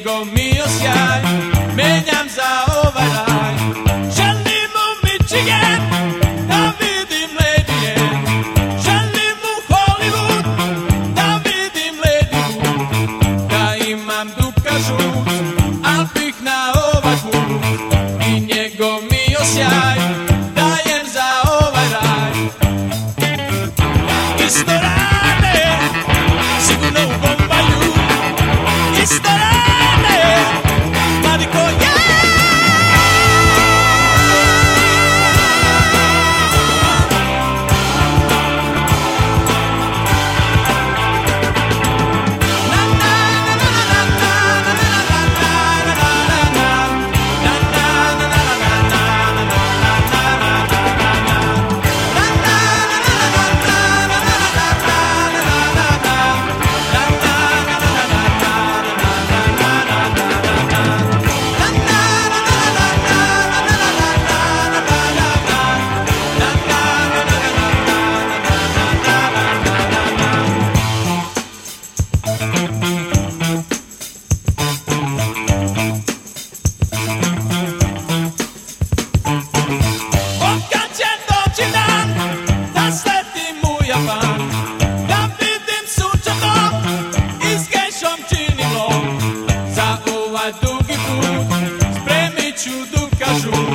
njegov mi osjaj menjam za ovaj raj. Želim u Michigan da vidim Lady Anne, želim u Hollywood da vidim Lady Wood, da imam duka žut, al bih na ovaj put i njegov mi osjaj dajem za ovaj raj. Isto rade, sigurno u Bombaju, isto rade, mladi ko ja. Da vidim sunčanom i s gejšom činilo, za ovaj dugi put spremit ću dukažu.